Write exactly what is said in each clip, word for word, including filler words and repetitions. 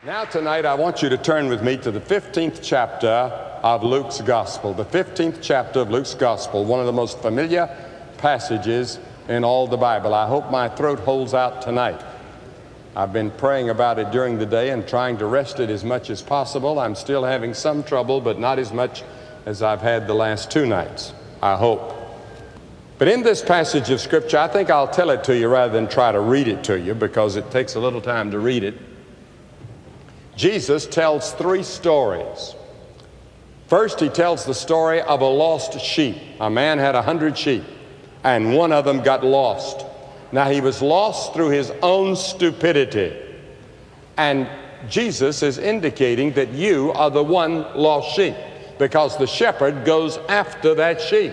Now tonight I want you to turn with me to the fifteenth chapter of Luke's Gospel. The fifteenth chapter of Luke's Gospel, one of the most familiar passages in all the Bible. I hope my throat holds out tonight. I've been praying about it during the day and trying to rest it as much as possible. I'm still having some trouble, but not as much as I've had the last two nights, I hope. But in this passage of Scripture, I think I'll tell it to you rather than try to read it to you, because it takes a little time to read it. Jesus tells three stories. First, he tells the story of a lost sheep. A man had a hundred sheep, and one of them got lost. Now, he was lost through his own stupidity. And Jesus is indicating that you are the one lost sheep, because the shepherd goes after that sheep.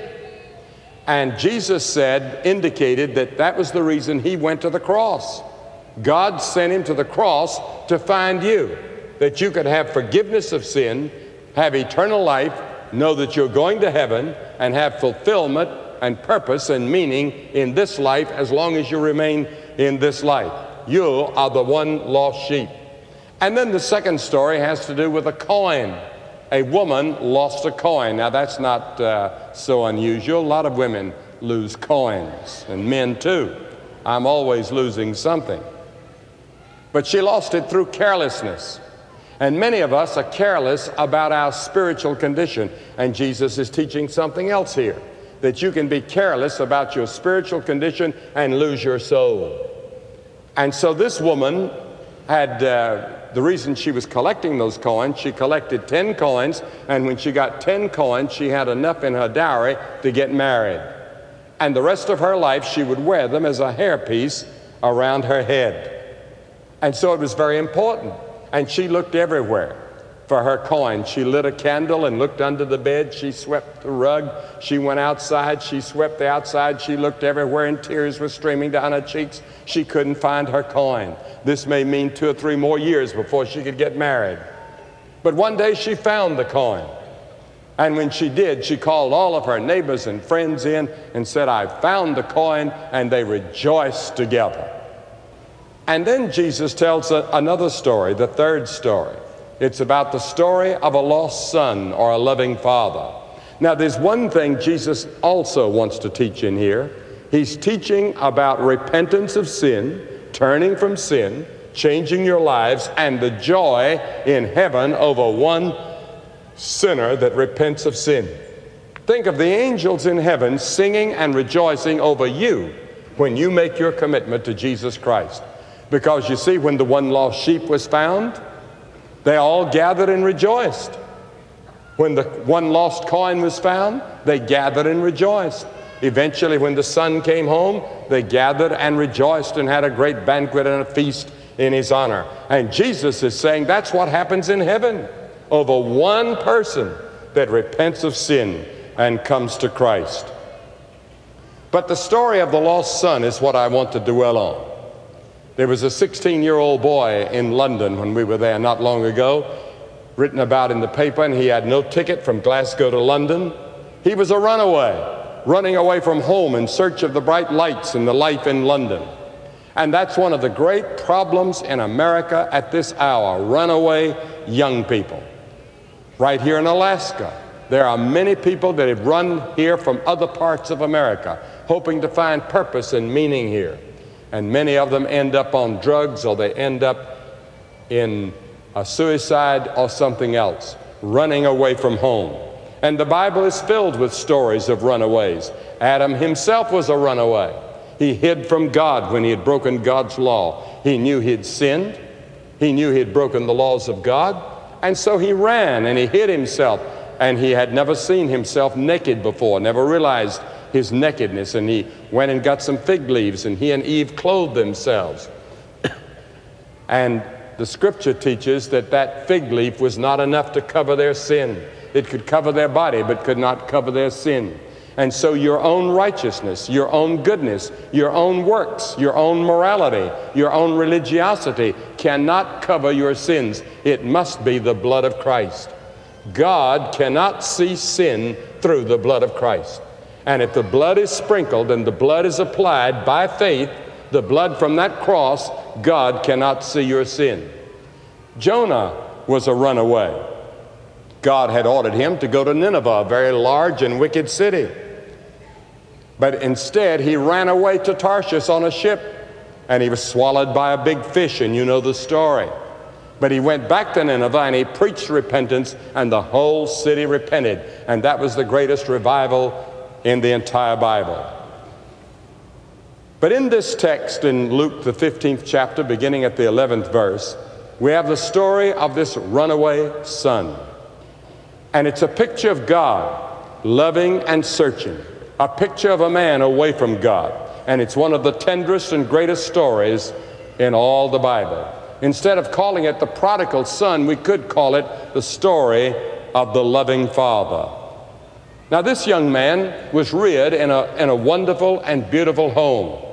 And Jesus said, indicated that that was the reason he went to the cross. God sent him to the cross to find you, that you could have forgiveness of sin, have eternal life, know that you're going to heaven, and have fulfillment and purpose and meaning in this life as long as you remain in this life. You are the one lost sheep. And then the second story has to do with a coin. A woman lost a coin. Now that's not uh, so unusual. A lot of women lose coins, and men too. I'm always losing something. But she lost it through carelessness. And many of us are careless about our spiritual condition. And Jesus is teaching something else here, that you can be careless about your spiritual condition and lose your soul. And so this woman had, uh, the reason she was collecting those coins, she collected ten coins, and when she got ten coins, she had enough in her dowry to get married. And the rest of her life, she would wear them as a hairpiece around her head. And so it was very important. And she looked everywhere for her coin. She lit a candle and looked under the bed. She swept the rug. She went outside. She swept the outside. She looked everywhere, and tears were streaming down her cheeks. She couldn't find her coin. This may mean two or three more years before she could get married. But one day she found the coin. And when she did, she called all of her neighbors and friends in and said, "I found the coin," and they rejoiced together. And then Jesus tells a, another story, the third story. It's about the story of a lost son or a loving father. Now, there's one thing Jesus also wants to teach in here. He's teaching about repentance of sin, turning from sin, changing your lives, and the joy in heaven over one sinner that repents of sin. Think of the angels in heaven singing and rejoicing over you when you make your commitment to Jesus Christ. Because you see, when the one lost sheep was found, they all gathered and rejoiced. When the one lost coin was found, they gathered and rejoiced. Eventually, when the son came home, they gathered and rejoiced and had a great banquet and a feast in his honor. And Jesus is saying that's what happens in heaven over one person that repents of sin and comes to Christ. But the story of the lost son is what I want to dwell on. There was a sixteen-year-old boy in London when we were there not long ago, written about in the paper, and he had no ticket from Glasgow to London. He was a runaway, running away from home in search of the bright lights and the life in London. And that's one of the great problems in America at this hour, runaway young people. Right here in Alaska, there are many people that have run here from other parts of America, hoping to find purpose and meaning here. And many of them end up on drugs, or they end up in a suicide or something else, running away from home. And the Bible is filled with stories of runaways. Adam himself was a runaway. He hid from God when he had broken God's law. He knew he had sinned. He knew he had broken the laws of God. And so he ran and he hid himself. And he had never seen himself naked before, never realized his nakedness, and he went and got some fig leaves, and he and Eve clothed themselves. And the scripture teaches that that fig leaf was not enough to cover their sin. It could cover their body, but could not cover their sin. And so your own righteousness, your own goodness, your own works, your own morality, your own religiosity cannot cover your sins. It must be the blood of Christ. God cannot see sin through the blood of Christ. And if the blood is sprinkled and the blood is applied by faith, the blood from that cross, God cannot see your sin. Jonah was a runaway. God had ordered him to go to Nineveh, a very large and wicked city. But instead, he ran away to Tarshish on a ship, and he was swallowed by a big fish, and you know the story. But he went back to Nineveh, and he preached repentance, and the whole city repented. And that was the greatest revival in the entire Bible. But in this text in Luke, the fifteenth chapter, beginning at the eleventh verse, we have the story of this runaway son. And it's a picture of God loving and searching, a picture of a man away from God. And it's one of the tenderest and greatest stories in all the Bible. Instead of calling it the prodigal son, we could call it the story of the loving father. Now, this young man was reared in a, in a wonderful and beautiful home.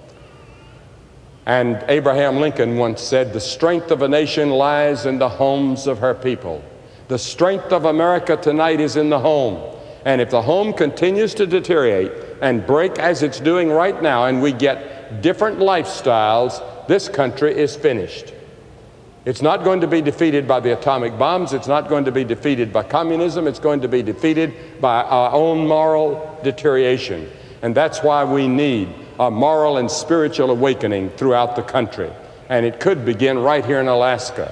And Abraham Lincoln once said, "The strength of a nation lies in the homes of her people." The strength of America tonight is in the home. And if the home continues to deteriorate and break as it's doing right now, and we get different lifestyles, this country is finished. It's not going to be defeated by the atomic bombs. It's not going to be defeated by communism. It's going to be defeated by our own moral deterioration. And that's why we need a moral and spiritual awakening throughout the country. And it could begin right here in Alaska.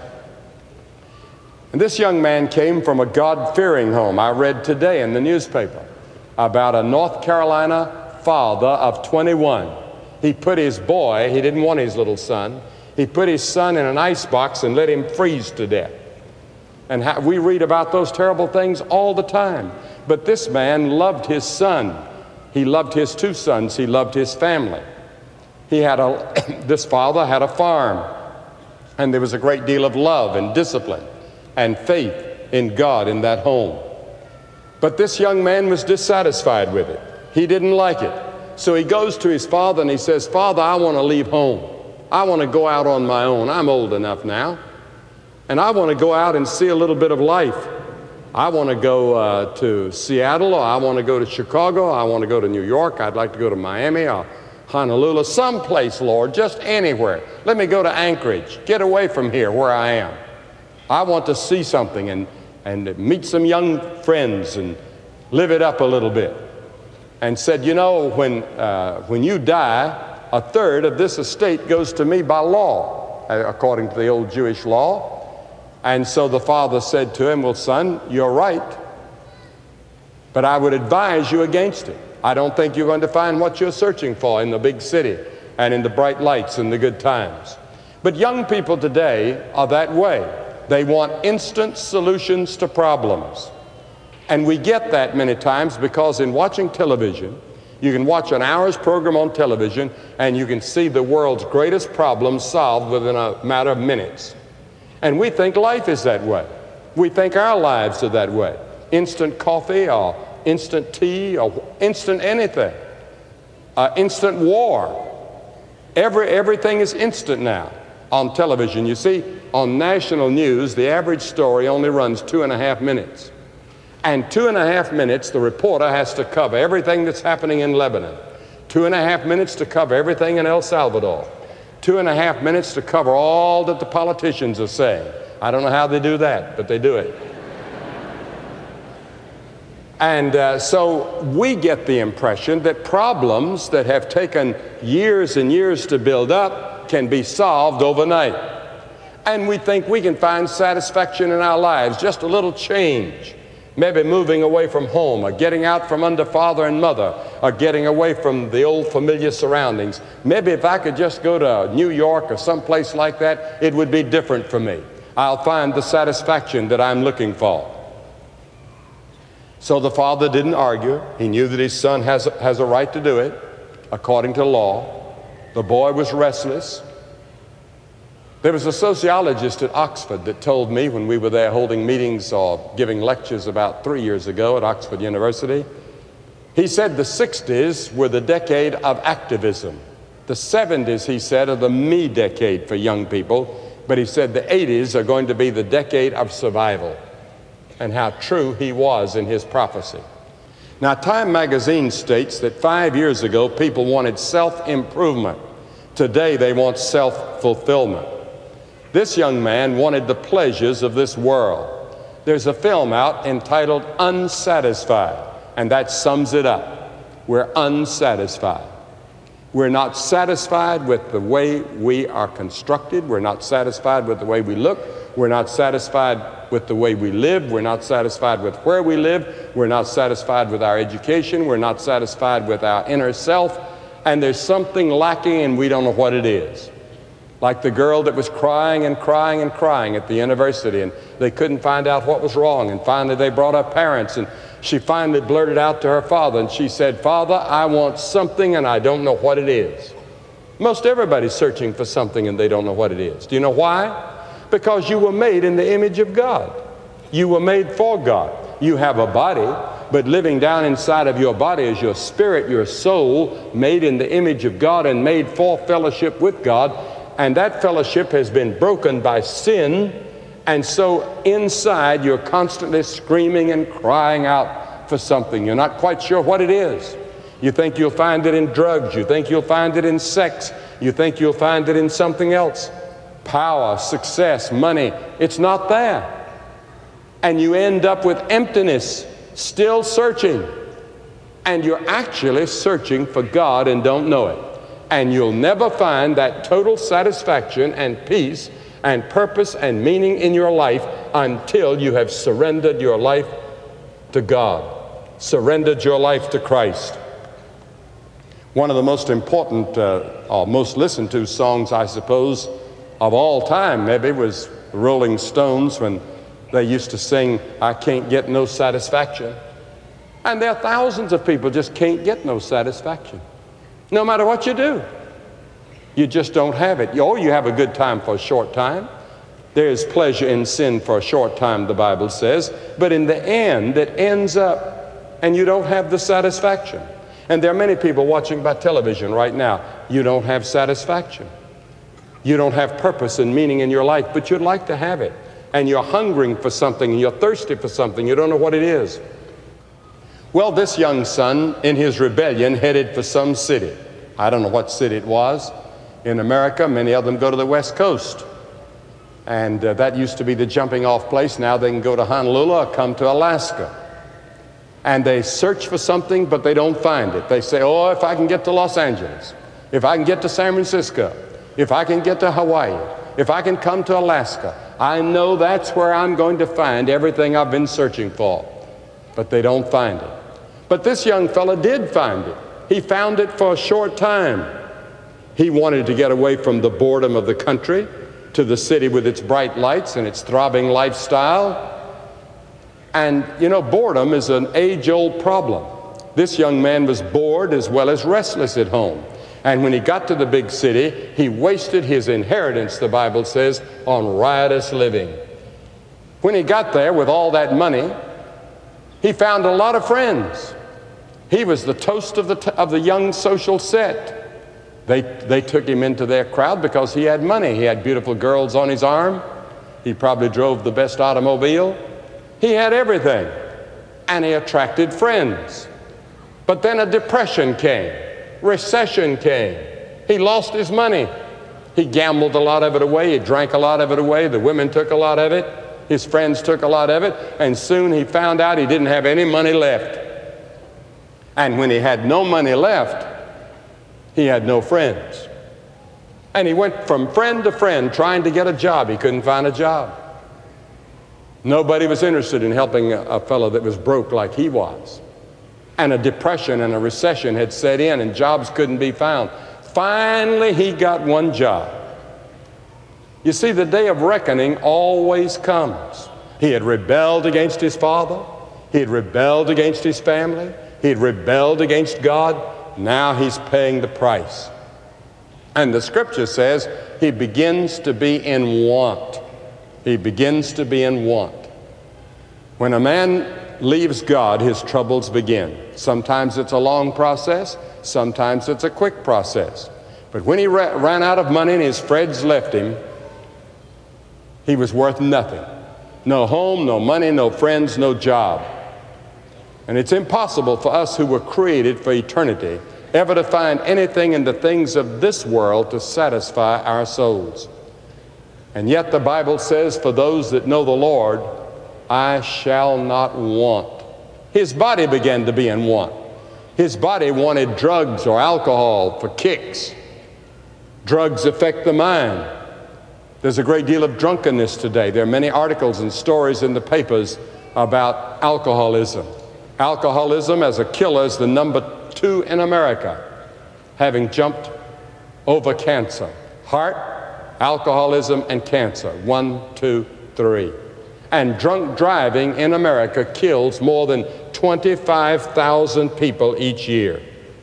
And this young man came from a God-fearing home. I read today in the newspaper about a North Carolina father of twenty-one. He put his boy, he didn't want his little son, he put his son in an ice box and let him freeze to death. And how, we read about those terrible things all the time. But this man loved his son. He loved his two sons. He loved his family. He had a, this father had a farm. And there was a great deal of love and discipline and faith in God in that home. But this young man was dissatisfied with it. He didn't like it. So he goes to his father and he says, "Father, I want to leave home. I want to go out on my own. I'm old enough now. And I want to go out and see a little bit of life. I want to go uh, to Seattle, or I want to go to Chicago, I want to go to New York, I'd like to go to Miami or Honolulu, someplace, Lord, just anywhere. Let me go to Anchorage, get away from here where I am. I want to see something and, and meet some young friends and live it up a little bit." And said, "You know, when, uh, when you die, a third of this estate goes to me by law, according to the old Jewish law." And so the father said to him, "Well, son, you're right, but I would advise you against it. I don't think you're going to find what you're searching for in the big city and in the bright lights and the good times." But young people today are that way. They want instant solutions to problems. And we get that many times because in watching television, you can watch an hour's program on television and you can see the world's greatest problems solved within a matter of minutes. And we think life is that way. We think our lives are that way. Instant coffee or instant tea or instant anything. Uh, instant war. Every, everything is instant now on television. You see, on national news, the average story only runs two and a half minutes. And two and a half minutes, the reporter has to cover everything that's happening in Lebanon. Two and a half minutes to cover everything in El Salvador. Two and a half minutes to cover all that the politicians are saying. I don't know how they do that, but they do it. And uh, so we get the impression that problems that have taken years and years to build up can be solved overnight. And we think we can find satisfaction in our lives, just a little change. Maybe moving away from home, or getting out from under father and mother, or getting away from the old familiar surroundings. Maybe if I could just go to New York or someplace like that, it would be different for me. I'll find the satisfaction that I'm looking for. So the father didn't argue. He knew that his son has, has a right to do it, according to law. The boy was restless. There was a sociologist at Oxford that told me when we were there holding meetings or giving lectures about three years ago at Oxford University, he said the sixties were the decade of activism. The seventies, he said, are the me decade for young people, but he said the eighties are going to be the decade of survival. And how true he was in his prophecy. Now, Time magazine states that five years ago people wanted self-improvement. Today they want self-fulfillment. This young man wanted the pleasures of this world. There's a film out entitled Unsatisfied, and that sums it up. We're unsatisfied. We're not satisfied with the way we are constructed. We're not satisfied with the way we look. We're not satisfied with the way we live. We're not satisfied with where we live. We're not satisfied with our education. We're not satisfied with our inner self. And there's something lacking and we don't know what it is. Like the girl that was crying and crying and crying at the university, and they couldn't find out what was wrong. And finally they brought her parents, and she finally blurted out to her father, and she said, "Father, I want something and I don't know what it is." Most everybody's searching for something and they don't know what it is. Do you know why? Because you were made in the image of God. You were made for God. You have a body, but living down inside of your body is your spirit, your soul, made in the image of God and made for fellowship with God. And that fellowship has been broken by sin. And so inside you're constantly screaming and crying out for something. You're not quite sure what it is. You think you'll find it in drugs. You think you'll find it in sex. You think you'll find it in something else. Power, success, money. It's not there. And you end up with emptiness, still searching. And you're actually searching for God and don't know it. And you'll never find that total satisfaction and peace and purpose and meaning in your life until you have surrendered your life to God, surrendered your life to Christ. One of the most important uh, or most listened to songs, I suppose, of all time maybe was the Rolling Stones, when they used to sing, "I can't get no satisfaction." And there are thousands of people just can't get no satisfaction. No matter what you do, you just don't have it. Oh, you have a good time for a short time. There is pleasure in sin for a short time, the Bible says, but in the end, it ends up and you don't have the satisfaction. And there are many people watching by television right now. You don't have satisfaction. You don't have purpose and meaning in your life, but you'd like to have it. And you're hungering for something, and you're thirsty for something. You don't know what it is. Well, this young son, in his rebellion, headed for some city. I don't know what city it was. In America, many of them go to the West Coast. And uh, that used to be the jumping off place. Now they can go to Honolulu or come to Alaska. And they search for something, but they don't find it. They say, "Oh, if I can get to Los Angeles, if I can get to San Francisco, if I can get to Hawaii, if I can come to Alaska, I know that's where I'm going to find everything I've been searching for." But they don't find it. But this young fella did find it. He found it for a short time. He wanted to get away from the boredom of the country to the city with its bright lights and its throbbing lifestyle. And, you know, boredom is an age-old problem. This young man was bored as well as restless at home. And when he got to the big city, he wasted his inheritance, the Bible says, on riotous living. When he got there with all that money, he found a lot of friends. He was the toast of the, t- of the young social set. They, they took him into their crowd because he had money. He had beautiful girls on his arm. He probably drove the best automobile. He had everything. And he attracted friends. But then a depression came. Recession came. He lost his money. He gambled a lot of it away. He drank a lot of it away. The women took a lot of it. His friends took a lot of it. And soon he found out he didn't have any money left. And when he had no money left, he had no friends. And he went from friend to friend trying to get a job. He couldn't find a job. Nobody was interested in helping a, a fellow that was broke like he was. And a depression and a recession had set in and jobs couldn't be found. Finally, he got one job. You see, the day of reckoning always comes. He had rebelled against his father. He had rebelled against his family. He had rebelled against God. Now he's paying the price. And the scripture says he begins to be in want. He begins to be in want. When a man leaves God, his troubles begin. Sometimes it's a long process. Sometimes it's a quick process. But when he ra- ran out of money and his friends left him, he was worth nothing. No home, no money, no friends, no job. And it's impossible for us who were created for eternity ever to find anything in the things of this world to satisfy our souls. And yet the Bible says, for those that know the Lord, I shall not want. His body began to be in want. His body wanted drugs or alcohol for kicks. Drugs affect the mind. There's a great deal of drunkenness today. There are many articles and stories in the papers about alcoholism. Alcoholism as a killer is the number two in America, having jumped over cancer. Heart, alcoholism, and cancer. One, two, three. And drunk driving in America kills more than twenty-five thousand people each year.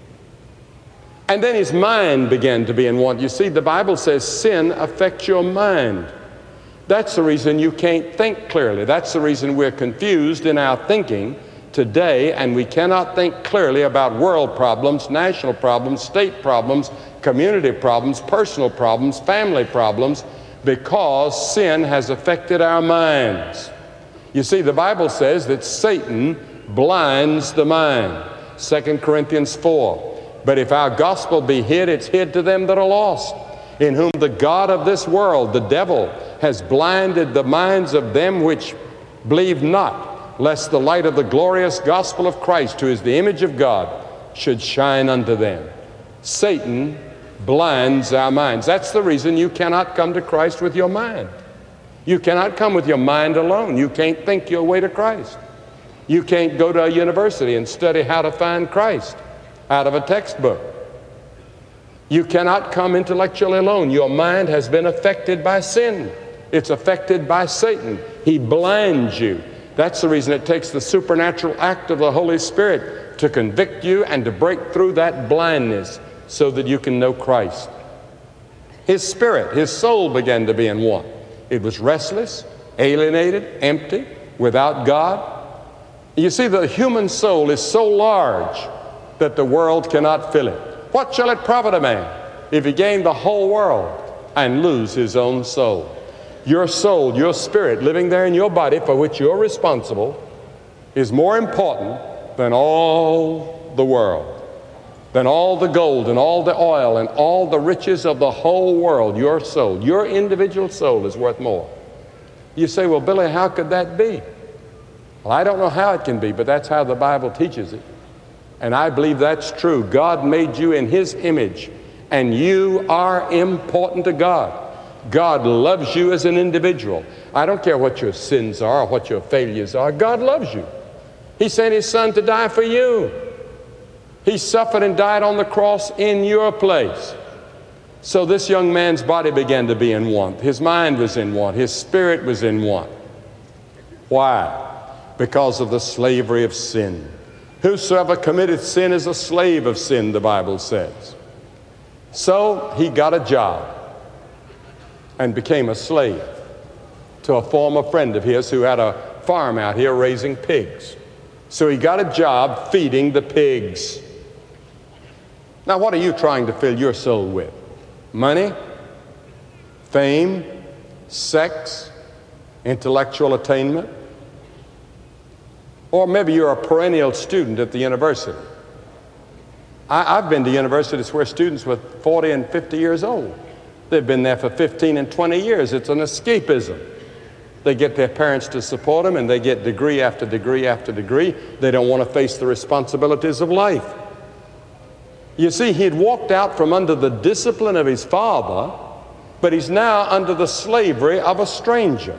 And then his mind began to be in want. You see, the Bible says sin affects your mind. That's the reason you can't think clearly. That's the reason we're confused in our thinking today, and we cannot think clearly about world problems, national problems, state problems, community problems, personal problems, family problems, because sin has affected our minds. You see, the Bible says that Satan blinds the mind. Second Corinthians four. But if our gospel be hid, it's hid to them that are lost, in whom the God of this world, the devil, has blinded the minds of them which believe not, lest the light of the glorious gospel of Christ, who is the image of God, should shine unto them. Satan blinds our minds. That's the reason you cannot come to Christ with your mind. You cannot come with your mind alone. You can't think your way to Christ. You can't go to a university and study how to find Christ out of a textbook. You cannot come intellectually alone. Your mind has been affected by sin. It's affected by Satan. He blinds you. That's the reason it takes the supernatural act of the Holy Spirit to convict you and to break through that blindness so that you can know Christ. His spirit, his soul began to be in want. It was restless, alienated, empty, without God. You see, the human soul is so large that the world cannot fill it. What shall it profit a man if he gain the whole world and lose his own soul? Your soul, your spirit living there in your body for which you're responsible is more important than all the world, than all the gold and all the oil and all the riches of the whole world. Your soul, your individual soul is worth more. You say, well, Billy, how could that be? Well, I don't know how it can be, but that's how the Bible teaches it. And I believe that's true. God made you in His image, and you are important to God. God loves you as an individual. I don't care what your sins are or what your failures are. God loves you. He sent His Son to die for you. He suffered and died on the cross in your place. So this young man's body began to be in want. His mind was in want. His spirit was in want. Why? Because of the slavery of sin. Whosoever committeth sin is a slave of sin, the Bible says. So he got a job and became a slave to a former friend of his who had a farm out here raising pigs. So he got a job feeding the pigs. Now, what are you trying to fill your soul with? Money? Fame? Sex? Intellectual attainment? Or maybe you're a perennial student at the university. I, I've been to universities where students were forty and fifty years old. They've been there for fifteen and twenty years. It's an escapism. They get their parents to support them, and they get degree after degree after degree. They don't want to face the responsibilities of life. You see, he'd walked out from under the discipline of his father, but he's now under the slavery of a stranger.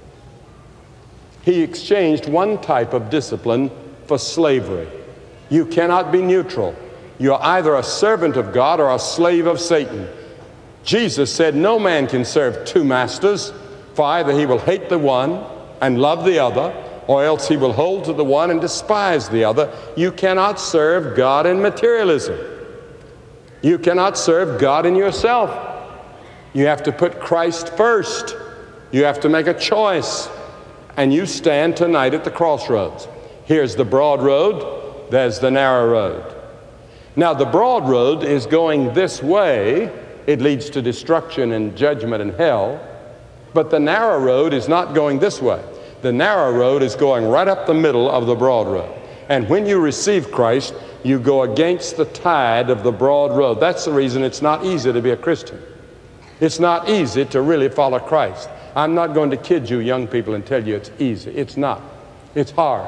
He exchanged one type of discipline for slavery. You cannot be neutral. You're either a servant of God or a slave of Satan. Jesus said no man can serve two masters, for either he will hate the one and love the other, or else he will hold to the one and despise the other. You cannot serve God in materialism. You cannot serve God in yourself. You have to put Christ first. You have to make a choice. And you stand tonight at the crossroads. Here's the broad road, there's the narrow road. Now, the broad road is going this way. It leads to destruction and judgment and hell. But the narrow road is not going this way. The narrow road is going right up the middle of the broad road. And when you receive Christ, you go against the tide of the broad road. That's the reason it's not easy to be a Christian. It's not easy to really follow Christ. I'm not going to kid you, young people, and tell you it's easy. It's not. It's hard.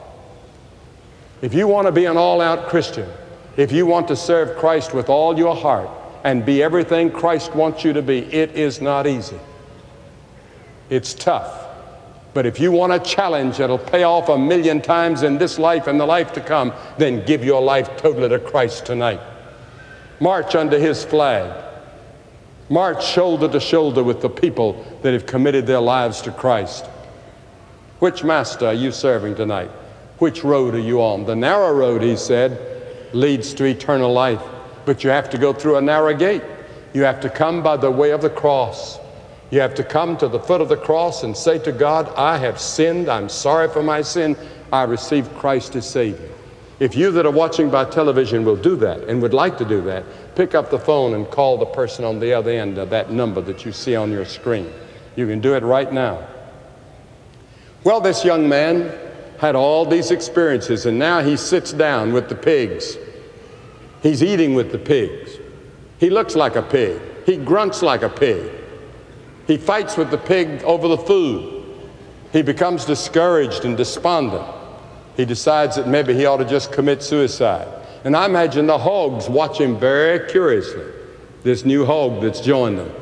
If you want to be an all-out Christian, if you want to serve Christ with all your heart and be everything Christ wants you to be, it is not easy. It's tough. But if you want a challenge that'll pay off a million times in this life and the life to come, then give your life totally to Christ tonight. March under His flag. March shoulder to shoulder with the people that have committed their lives to Christ. Which master are you serving tonight? Which road are you on? The narrow road, He said, leads to eternal life. But you have to go through a narrow gate. You have to come by the way of the cross. You have to come to the foot of the cross and say to God, I have sinned. I'm sorry for my sin. I receive Christ as Savior. If you that are watching by television will do that and would like to do that, pick up the phone and call the person on the other end of that number that you see on your screen. You can do it right now. Well, this young man had all these experiences, and now he sits down with the pigs. He's eating with the pigs. He looks like a pig. He grunts like a pig. He fights with the pig over the food. He becomes discouraged and despondent. He decides that maybe he ought to just commit suicide. And I imagine the hogs watch him very curiously, this new hog that's joined them.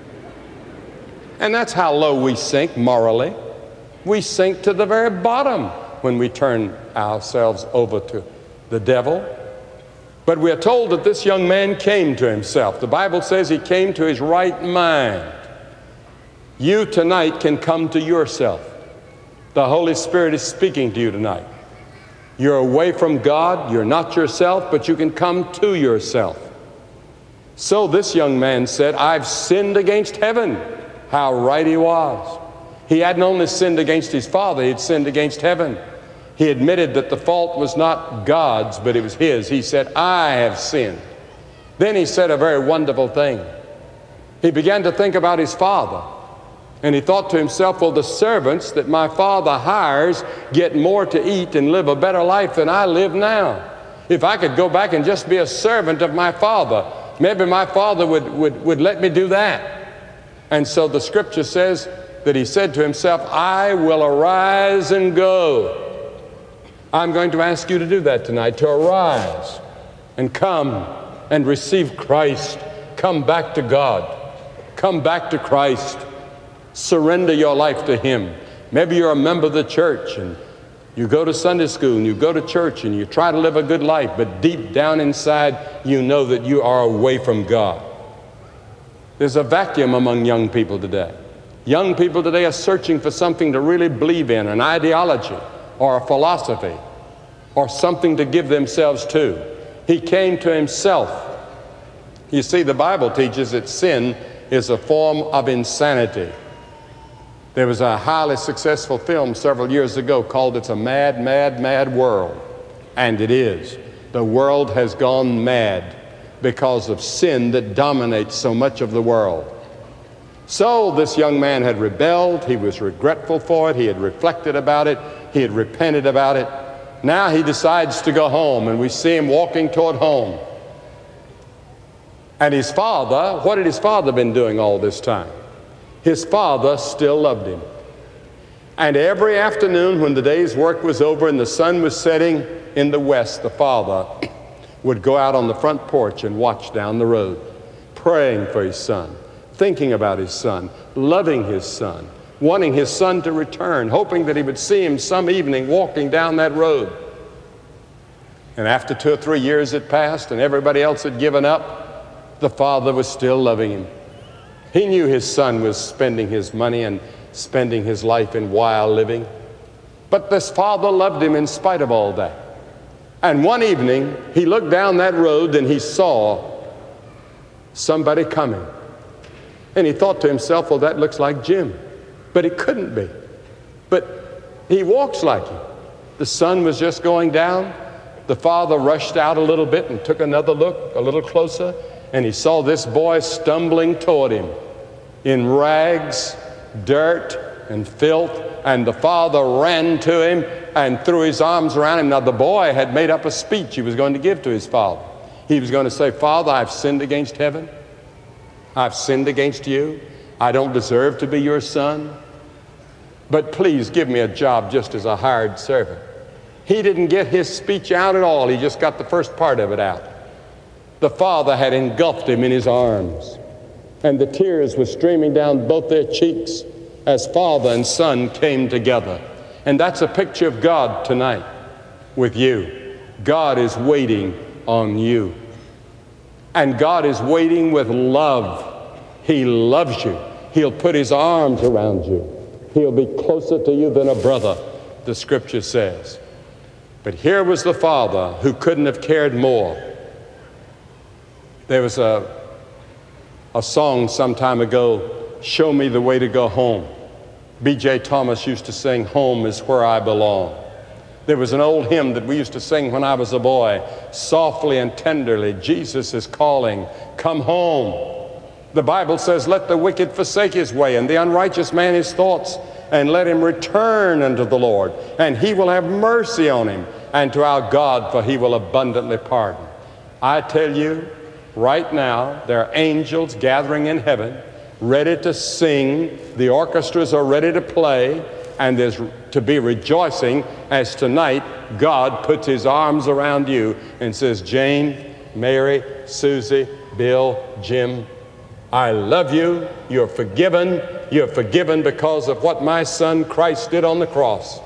And that's how low we sink morally. We sink to the very bottom when we turn ourselves over to the devil. But we are told that this young man came to himself. The Bible says he came to his right mind. You tonight can come to yourself. The Holy Spirit is speaking to you tonight. You're away from God. You're not yourself, but you can come to yourself. So this young man said, I've sinned against heaven. How right he was. He hadn't only sinned against his father, he had sinned against heaven. He admitted that the fault was not God's, but it was his. He said, I have sinned. Then he said a very wonderful thing. He began to think about his father. And he thought to himself, well, the servants that my father hires get more to eat and live a better life than I live now. If I could go back and just be a servant of my father, maybe my father would, would, would let me do that. And so the scripture says that he said to himself, I will arise and go. I'm going to ask you to do that tonight, to arise and come and receive Christ. Come back to God. Come back to Christ. Surrender your life to Him. Maybe you're a member of the church and you go to Sunday school and you go to church and you try to live a good life, but deep down inside you know that you are away from God. There's a vacuum among young people today. Young people today are searching for something to really believe in, an ideology or a philosophy or something to give themselves to. He came to himself. You see, the Bible teaches that sin is a form of insanity. There was a highly successful film several years ago called It's a Mad, Mad, Mad World. And it is. The world has gone mad because of sin that dominates so much of the world. So this young man had rebelled. He was regretful for it. He had reflected about it. He had repented about it. Now he decides to go home, and we see him walking toward home. And his father, what had his father been doing all this time? His father still loved him. And every afternoon when the day's work was over and the sun was setting in the west, the father would go out on the front porch and watch down the road, praying for his son, thinking about his son, loving his son, wanting his son to return, hoping that he would see him some evening walking down that road. And after two or three years had passed and everybody else had given up, the father was still loving him. He knew his son was spending his money and spending his life in wild living. But this father loved him in spite of all that. And one evening, he looked down that road and he saw somebody coming. And he thought to himself, well, that looks like Jim. But it couldn't be. But he walks like him. The sun was just going down. The father rushed out a little bit and took another look, a little closer, and he saw this boy stumbling toward him in rags, dirt, and filth, and the father ran to him and threw his arms around him. Now, the boy had made up a speech he was going to give to his father. He was going to say, Father, I've sinned against heaven. I've sinned against you. I don't deserve to be your son. But please give me a job just as a hired servant. He didn't get his speech out at all. He just got the first part of it out. The father had engulfed him in his arms, and the tears were streaming down both their cheeks as father and son came together. And that's a picture of God tonight with you. God is waiting on you. And God is waiting with love. He loves you. He'll put his arms around you. He'll be closer to you than a brother, the scripture says. But here was the father who couldn't have cared more. There was a, a song some time ago, "Show Me the Way to Go Home." B J Thomas used to sing, "Home is where I belong." There was an old hymn that we used to sing when I was a boy, softly and tenderly, "Jesus is calling, come home." The Bible says, "Let the wicked forsake his way, and the unrighteous man his thoughts, and let him return unto the Lord, and he will have mercy on him, and to our God, for he will abundantly pardon." I tell you, right now, there are angels gathering in heaven, ready to sing. The orchestras are ready to play, and there's to be rejoicing as tonight God puts his arms around you and says, "Jane, Mary, Susie, Bill, Jim, I love you. You're forgiven. You're forgiven because of what my son Christ did on the cross."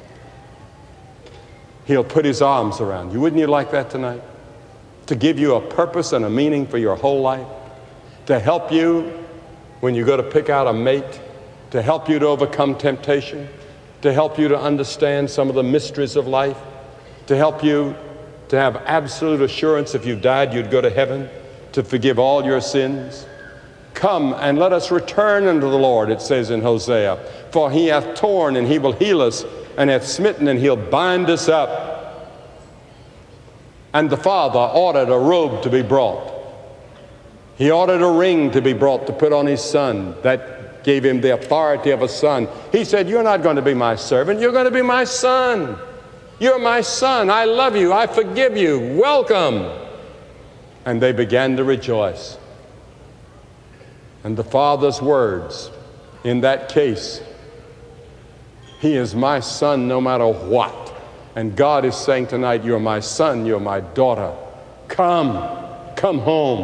He'll put his arms around you. Wouldn't you like that tonight? To give you a purpose and a meaning for your whole life, to help you when you go to pick out a mate, to help you to overcome temptation, to help you to understand some of the mysteries of life, to help you to have absolute assurance if you died you'd go to heaven, to forgive all your sins. Come and let us return unto the Lord, it says in Hosea, for he hath torn and he will heal us, and hath smitten and he'll bind us up. And the father ordered a robe to be brought. He ordered a ring to be brought to put on his son. That gave him the authority of a son. He said, "You're not going to be my servant. You're going to be my son. You're my son. I love you. I forgive you. Welcome." And they began to rejoice. And the father's words in that case, "He is my son no matter what." And God is saying tonight, "You're my son, you're my daughter. Come, come home."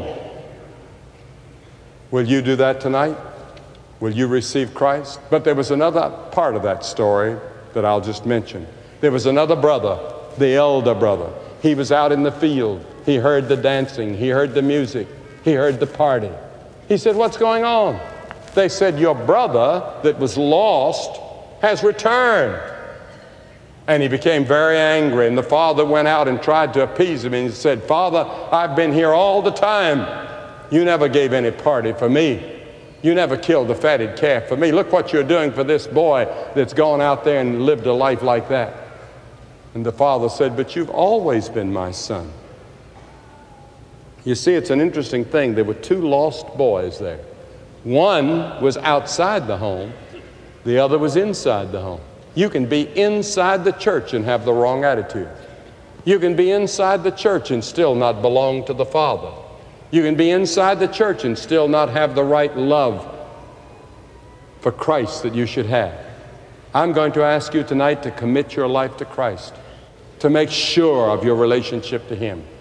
Will you do that tonight? Will you receive Christ? But there was another part of that story that I'll just mention. There was another brother, the elder brother. He was out in the field. He heard the dancing. He heard the music. He heard the party. He said, "What's going on?" They said, "Your brother that was lost has returned." And he became very angry. And the father went out and tried to appease him. And he said, "Father, I've been here all the time. You never gave any party for me. You never killed the fatted calf for me. Look what you're doing for this boy that's gone out there and lived a life like that." And the father said, "But you've always been my son." You see, it's an interesting thing. There were two lost boys there. One was outside the home. The other was inside the home. You can be inside the church and have the wrong attitude. You can be inside the church and still not belong to the Father. You can be inside the church and still not have the right love for Christ that you should have. I'm going to ask you tonight to commit your life to Christ, to make sure of your relationship to Him.